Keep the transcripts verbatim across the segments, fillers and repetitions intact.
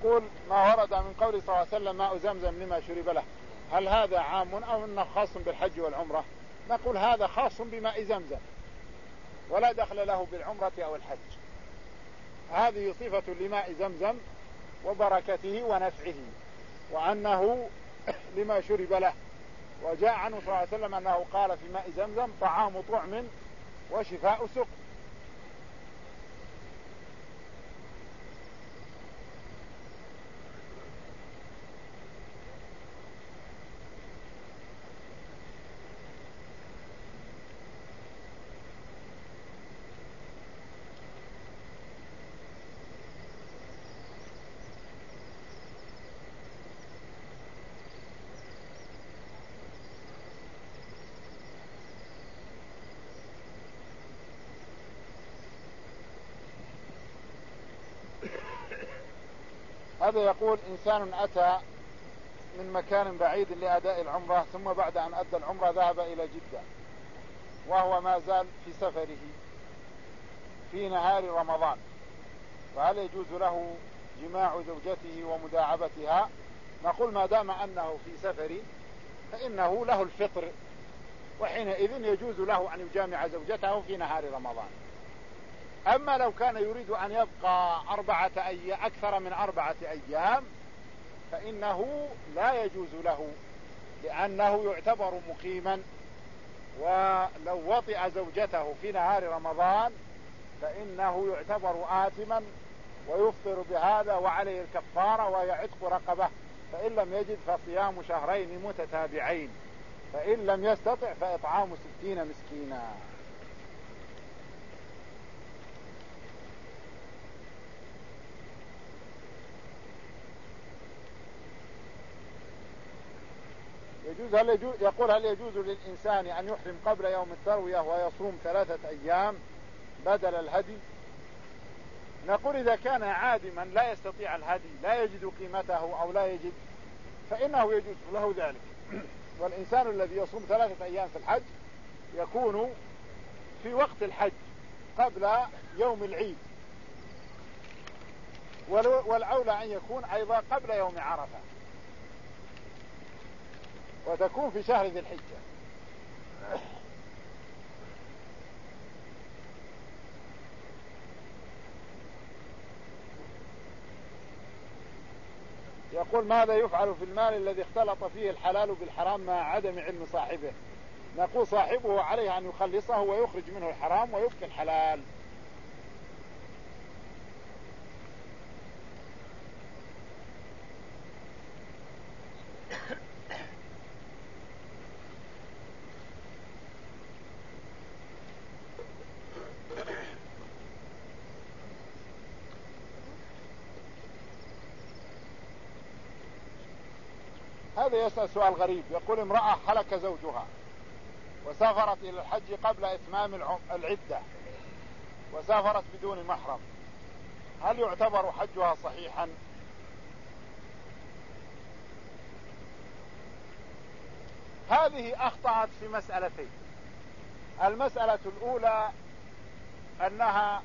يقول ما ورد من قوله صلى الله عليه وسلم ماء زمزم لما شرب له، هل هذا عام أو أنه خاص بالحج والعمرة؟ نقول هذا خاص بماء زمزم ولا دخل له بالعمرة أو الحج. هذه صفة لماء زمزم وبركته ونفعه، وأنه لما شرب له. وجاء عنه صلى الله عليه وسلم أنه قال في ماء زمزم طعام طعم وشفاء سقم. هذا يقول إنسان أتى من مكان بعيد لأداء العمرة، ثم بعد أن أدى العمرة ذهب إلى جدة وهو ما زال في سفره في نهار رمضان، فهل يجوز له جماع زوجته ومداعبتها؟ نقول ما دام أنه في سفر فإنه له الفطر، وحينئذ يجوز له أن يجامع زوجته في نهار رمضان. أما لو كان يريد أن يبقى أربعة أيام أكثر من أربعة أيام فإنه لا يجوز له، لأنه يعتبر مقيما، ولو وطئ زوجته في نهار رمضان فإنه يعتبر آثما ويفطر بهذا وعليه الكفارة ويعتق رقبة، فإن لم يجد فصيام شهرين متتابعين، فإن لم يستطع فإطعام ستين مسكينا. يجوز هل يجوز يقول هل يجوز للإنسان أن يحرم قبل يوم التروية ويصوم ثلاثة أيام بدل الهدي؟ نقول إذا كان عادما لا يستطيع الهدي، لا يجد قيمته أو لا يجد، فإنه يجوز له ذلك. والإنسان الذي يصوم ثلاثة أيام في الحج يكون في وقت الحج قبل يوم العيد، والأولى أن يكون أيضا قبل يوم عرفة، وتكون في شهر ذي الحجة. يقول ماذا يفعل في المال الذي اختلط فيه الحلال بالحرام مع عدم علم صاحبه؟ نقول صاحبه عليه أن يخلصه ويخرج منه الحرام ويبقي الحلال. هذا يسأل سؤال غريب، يقول امرأة هلك زوجها وسافرت إلى الحج قبل إتمام العدة وسافرت بدون محرم، هل يعتبر حجها صحيحا؟ هذه أخطأت في مسألتين. المسألة الأولى أنها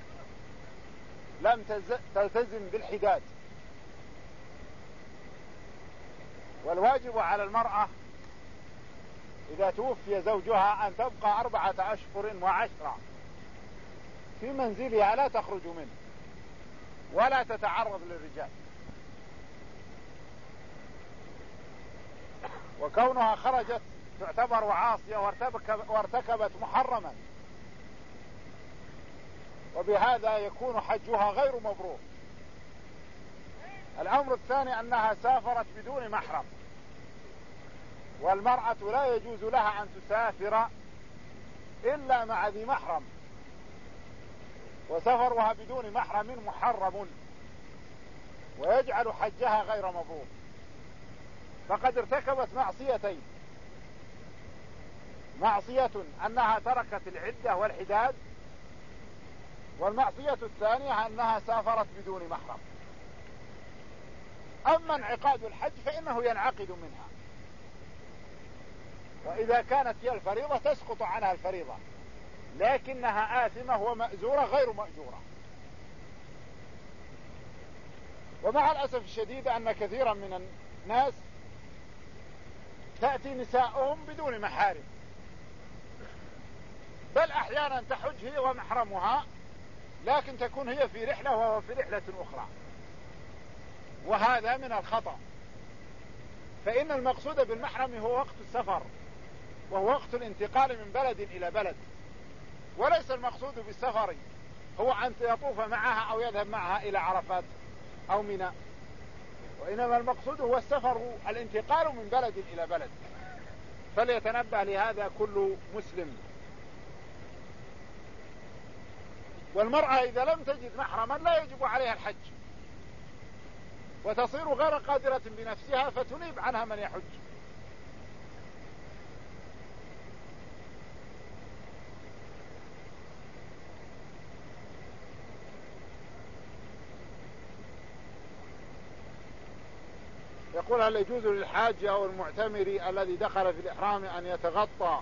لم تلتزم بالحداد، والواجب على المرأة إذا توفي زوجها أن تبقى أربعة أشهر وعشرة في منزلها لا تخرج منه ولا تتعرض للرجال، وكونها خرجت تعتبر عاصية وارتكبت محرما، وبهذا يكون حجها غير مبرور. الأمر الثاني أنها سافرت بدون محرم، والمرأة لا يجوز لها أن تسافر إلا مع ذي محرم، وسفرها بدون محرم محرم ويجعل حجها غير مبرور، فقد ارتكبت معصيتين: معصية أنها تركت العدة والحداد، والمعصية الثانية أنها سافرت بدون محرم. أما انعقاد الحج فإنه ينعقد منها، وإذا كانت هي الفريضة تسقط عنها الفريضة، لكنها آثمة ومأزورة غير مأجورة. ومع الأسف الشديد أن كثيرا من الناس تأتي نساؤهم بدون محارم، بل أحيانا تحج هي ومحرمها، لكن تكون هي في رحلة وهو في رحلة أخرى، وهذا من الخطأ. فإن المقصود بالمحرم هو وقت السفر، وهو وقت الانتقال من بلد إلى بلد، وليس المقصود بالسفر هو أن يطوف معها أو يذهب معها إلى عرفات أو منى، وإنما المقصود هو السفر، الانتقال من بلد إلى بلد. فليتنبه لهذا كل مسلم. والمرأة إذا لم تجد محرما لا يجب عليها الحج، وتصير غير قادرة بنفسها فتنيب عنها من يحج. يقول: هل يجوز للحاج أو المعتمر الذي دخل في الإحرام أن يتغطى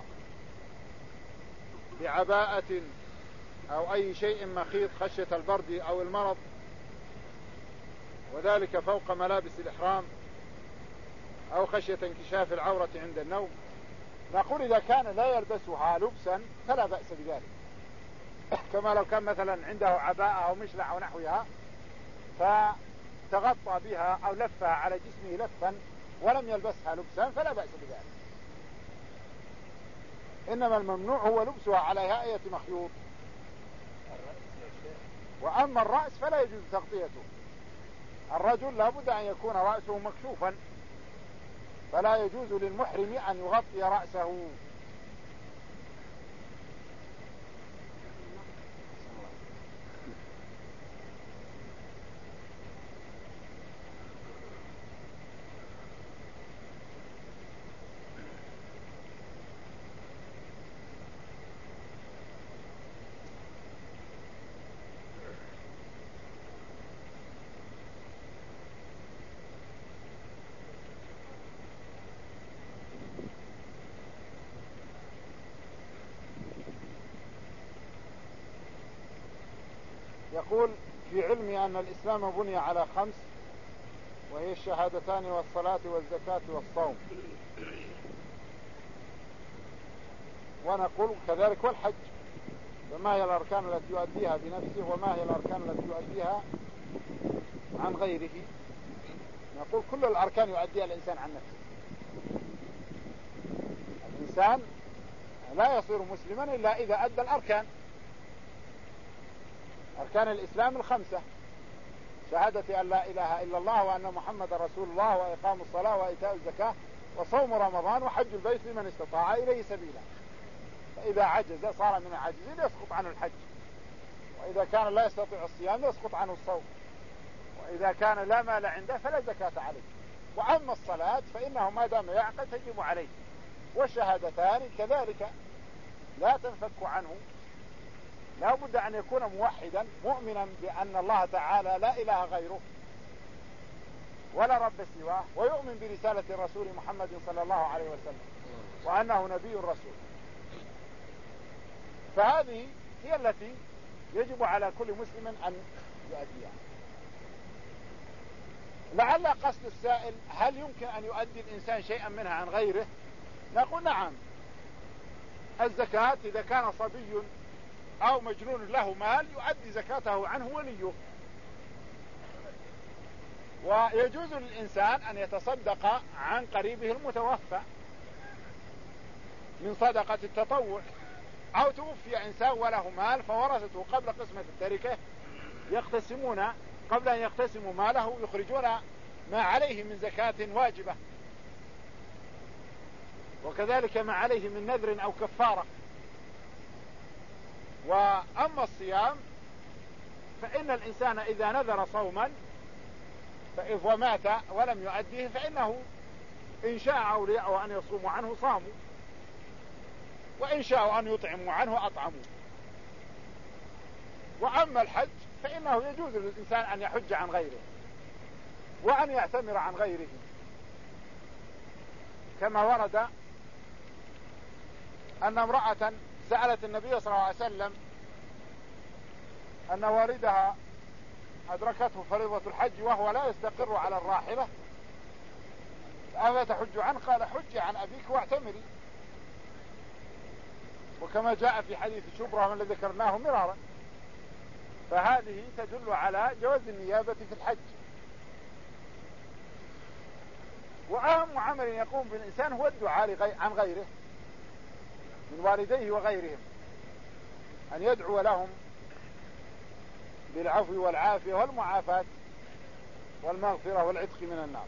بعباءة أو أي شيء مخيط خشية البرد أو المرض، وذلك فوق ملابس الإحرام، أو خشية انكشاف العورة عند النوم؟ نقول: إذا كان لا يلبسها لبسا فلا بأس بذلك، كما لو كان مثلا عنده عباءة أو مشلع أو نحوها فتغطى بها أو لفها على جسمه لفا ولم يلبسها لبسا فلا بأس بذلك. إنما الممنوع هو لبسها على هيئة مخيوط. وأما الرأس فلا يجوز تغطيته. الرجل لابد أن يكون رأسه مكشوفا، فلا يجوز للمحرم أن يغطي رأسه. يقول: في علمي أن الإسلام بني على خمس، وهي الشهادتان والصلاة والزكاة والصوم، ونقول كذلك والحج، فما هي الأركان التي يؤديها بنفسه وما هي الأركان التي يؤديها عن غيره؟ نقول كل الأركان يؤديها الإنسان عن نفسه. الإنسان لا يصير مسلما إلا إذا أدى الأركان. أركان الإسلام الخمسة: شهادة أن لا إله إلا الله وأن محمد رسول الله، وإقام الصلاة وإيتاء الزكاة وصوم رمضان وحج البيت لمن استطاع إليه سبيلا. فإذا عجز صار من العاجزين يسقط عنه الحج، وإذا كان لا يستطيع الصيام يسقط عنه الصوم، وإذا كان لا مال عنده فلا زكاة عليه. وأما الصلاة فإنه ما دام يعقل تجب عليه، والشهادتان كذلك لا تنفك عنه. لا بد أن يكون موحدا مؤمنا بأن الله تعالى لا إله غيره ولا رب سواه، ويؤمن برسالة الرسول محمد صلى الله عليه وسلم وأنه نبي رسول. فهذه هي التي يجب على كل مسلم أن يؤديها. لعل قصد السائل: هل يمكن أن يؤدي الإنسان شيئا منها عن غيره؟ نقول: نعم. الزكاة إذا كان صبي أو مجنون له مال يؤدي زكاته عنه وليه. ويجوز للإنسان أن يتصدق عن قريبه المتوفى من صدقة التطوع، أو توفي إنسان وله مال فورثته قبل قسمة التركة يقتسمون، قبل أن يقتسموا ماله يخرجون ما عليه من زكاة واجبة، وكذلك ما عليه من نذر أو كفارة. وأما الصيام فإن الإنسان إذا نذر صوما ومات ولم يؤديه فإنه إن شاء أولياءه أن يصوموا عنه صاموا، وإن شاءوا أن يطعموا عنه أطعموا. وأما الحج فإنه يجوز للإنسان أن يحج عن غيره وأن يعتمر عن غيره، كما ورد أن امرأة سألت النبي صلى الله عليه وسلم أن والدها أدركته فريضة الحج وهو لا يستقر على الراحلة أفا تحج عنه؟ قال حج عن أبيك واعتمري. وكما جاء في حديث شبرة من الذي ذكرناه مرارا. فهذه تدل على جواز النيابة في الحج. وأهم عمل يقوم بالإنسان هو الدعاء عن غيره من والديه وغيرهم، أن يدعو لهم بالعفو والعافية والمعافاة والمغفرة والعتق من النار.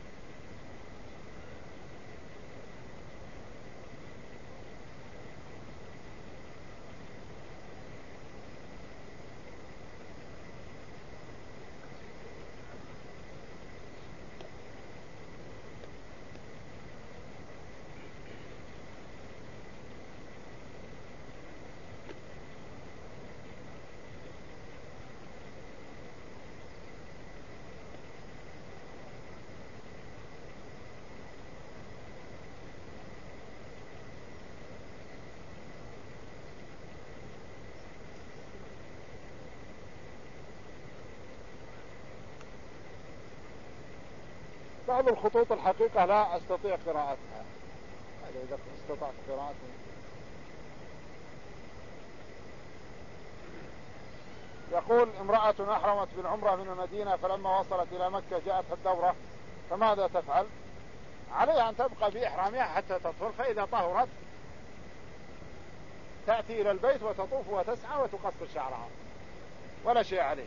بعض الخطوط الحقيقة لا أستطيع قراءتها، إذا استطعت قراءتها. يقول امرأة أحرمت بالعمرة من المدينة فلما وصلت إلى مكة جاءتها الدورة فماذا تفعل؟ عليها أن تبقى بإحرامها حتى تطهر، فإذا طهرت تأتي إلى البيت وتطوف وتسعى وتقصر شعرها ولا شيء عليه.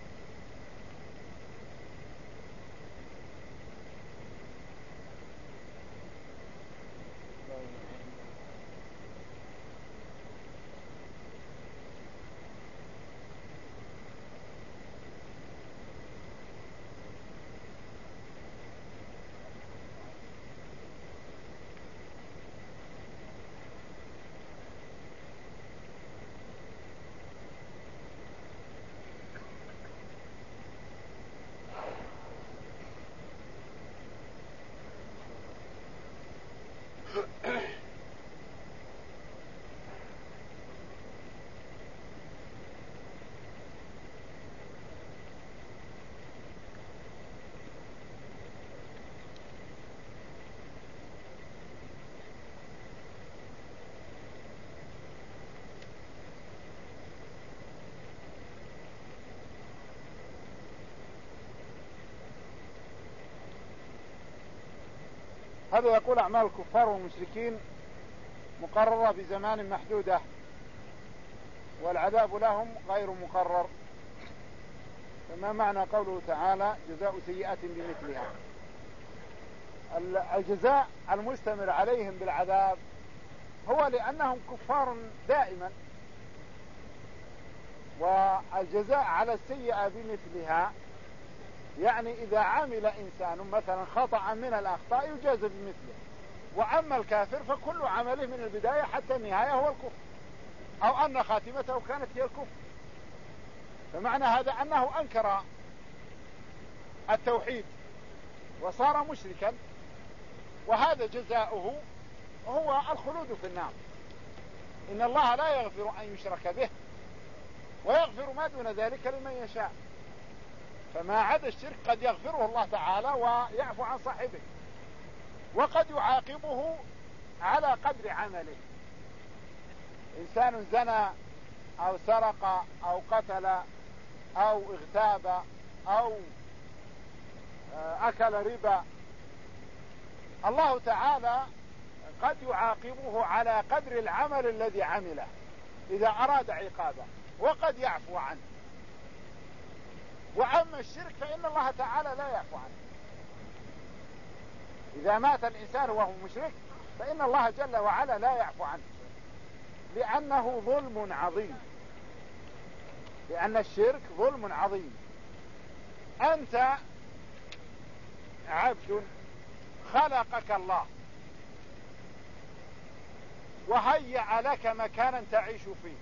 هذا يقول أعمال الكفار والمشركين مقررة بزمان محدودة والعذاب لهم غير مقرر، فما معنى قوله تعالى جزاء سيئة بمثلها؟ الجزاء المستمر عليهم بالعذاب هو لأنهم كفار دائما، والجزاء على السيئة بمثلها يعني إذا عمل إنسان مثلا خطأ من الأخطاء يجازى بمثله، وأما الكافر فكل عمله من البداية حتى النهاية هو الكفر، أو أن خاتمته كانت هي الكفر. فمعنى هذا أنه أنكر التوحيد وصار مشركا، وهذا جزاؤه هو الخلود في النار. إن الله لا يغفر أن يشرك به ويغفر ما دون ذلك لمن يشاء، فما عدا الشرك قد يغفره الله تعالى ويعفو عن صاحبه، وقد يعاقبه على قدر عمله. إنسان زنى أو سرق أو قتل أو اغتاب أو أكل ربا، الله تعالى قد يعاقبه على قدر العمل الذي عمله إذا أراد عقابه، وقد يعفو عنه. وأما الشرك فإن الله تعالى لا يعفو عنه. إذا مات الإنسان وهو مشرك فإن الله جل وعلا لا يعفو عنه، لأنه ظلم عظيم، لأن الشرك ظلم عظيم. أنت عبد خلقك الله وهيأ لك مكانا تعيش فيه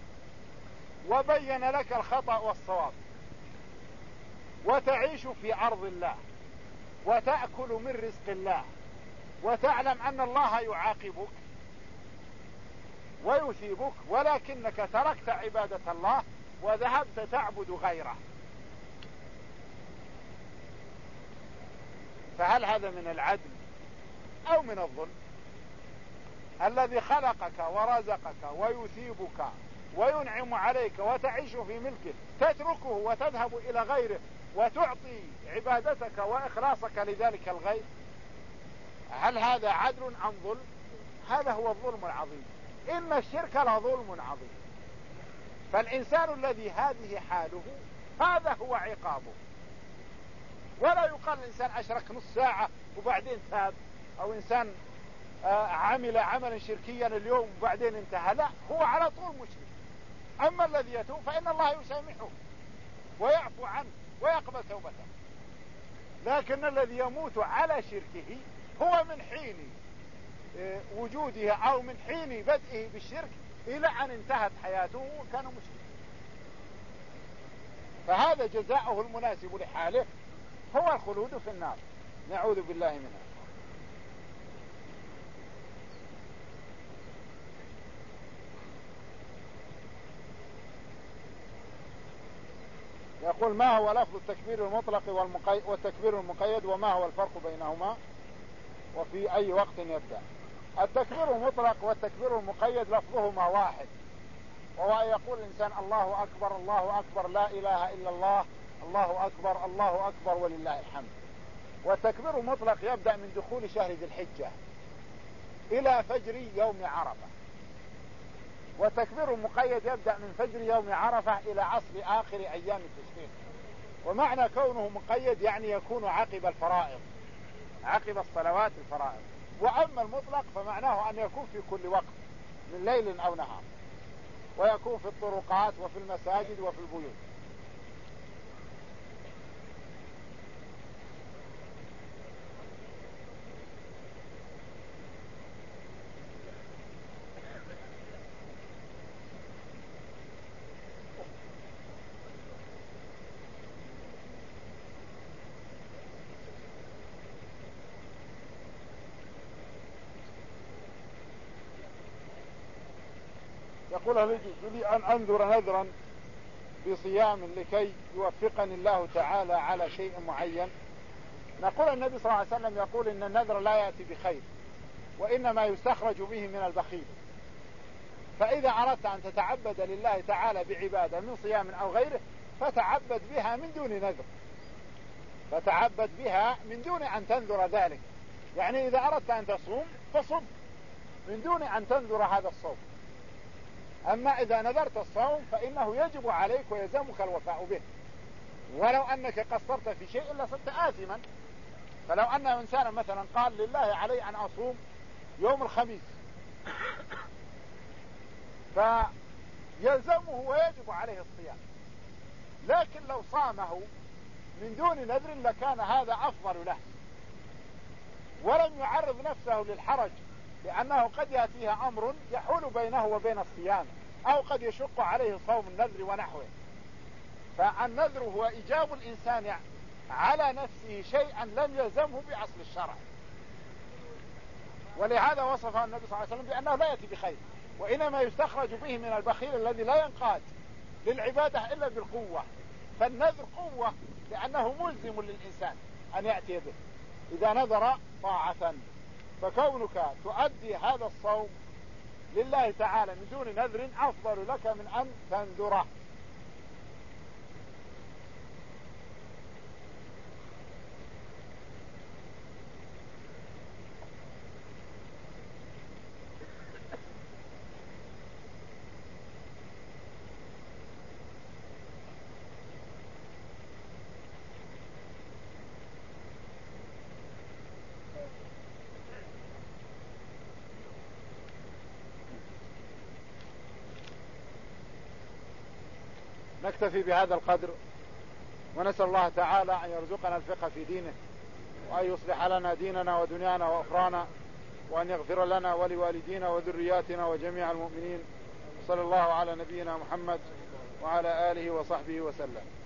وبين لك الخطأ والصواب، وتعيش في أرض الله وتأكل من رزق الله، وتعلم أن الله يعاقبك ويثيبك، ولكنك تركت عبادة الله وذهبت تعبد غيره. فهل هذا من العدل أو من الظلم؟ الذي خلقك ورزقك ويثيبك وينعم عليك وتعيش في ملكه تتركه وتذهب إلى غيره وتعطي عبادتك وإخلاصك لذلك الغير؟ هل هذا عدل أم ظلم؟ هذا هو الظلم العظيم. إن الشرك لظلم عظيم. فالإنسان الذي هذه حاله هذا هو عقابه. ولا يقال الإنسان أشرك نص ساعة وبعدين تاب، أو إنسان عمل عملا شركيا اليوم وبعدين انتهى، لا، هو على طول مشرك. أما الذي يتوب فإن الله يسامحه ويعفو عنه ويقبل توبته. لكن الذي يموت على شركه هو من حين وجوده أو من حين بدئه بالشرك إلى أن انتهت حياته وكان مشركا. فهذا جزاؤه المناسب لحاله هو الخلود في النار، نعوذ بالله منها. يقول: ما هو لفظ التكبير المطلق والتكبير المقيد، وما هو الفرق بينهما، وفي أي وقت يبدأ؟ التكبير المطلق والتكبير المقيد لفظهما واحد، وهو أن يقول الإنسان: الله أكبر الله أكبر لا إله إلا الله، الله أكبر الله أكبر ولله الحمد. والتكبير المطلق يبدأ من دخول شهر ذي الحجة إلى فجر يوم عرفة، والتكبير المقيد يبدأ من فجر يوم عرفة إلى عصر آخر أيام التشريق. ومعنى كونه مقيد يعني يكون عقب الفرائض، عقب الصلوات الفرائض. وأما المطلق فمعناه أن يكون في كل وقت من ليل أو نهار، ويكون في الطرقات وفي المساجد وفي البيوت. يقول: هل يجوز لي أن أنذر نذرا بصيام لكي يوفقني الله تعالى على شيء معين؟ نقول: النبي صلى الله عليه وسلم يقول إن النذر لا يأتي بخير، وإنما يستخرج به من البخيل. فإذا أردت أن تتعبد لله تعالى بعبادة من صيام أو غيره فتعبد بها من دون نذر، فتعبد بها من دون أن تنذر ذلك. يعني إذا أردت أن تصوم فصم من دون أن تنذر هذا الصوم. أما إذا نذرت الصوم فإنه يجب عليك ويلزمك الوفاء به، ولو أنك قصرت في شيء لصرت آثما. فلو أن إنسانا مثلا قال: لله علي أن أصوم يوم الخميس، فيلزمه ويجب عليه الصيام. لكن لو صامه من دون نذر لكان هذا أفضل له، ولم يعرض نفسه للحرج، لأنه قد يأتيه أمر يحول بينه وبين الصيام، أو قد يشق عليه صوم النذر ونحوه. فالنذر هو إيجاب الإنسان على نفسه شيئا لم يلزمه بأصل الشرع، ولهذا وصفه النبي صلى الله عليه وسلم بأنه لا يأتي بخير، وإنما يستخرج به من البخيل الذي لا ينقاد للعبادة إلا بالقوة. فالنذر قوة لأنه ملزم للإنسان أن يأتي به إذا نذر طاعة. فكونك تؤدي هذا الصوم لله تعالى من دون نذر أفضل لك من أن تنذره. نكتفي بهذا القدر، ونسأل الله تعالى أن يرزقنا الفقه في دينه، وأن يصلح لنا ديننا ودنيانا وأخرانا، وأن يغفر لنا ولوالدينا وذرياتنا وجميع المؤمنين. صلى الله على نبينا محمد وعلى آله وصحبه وسلم.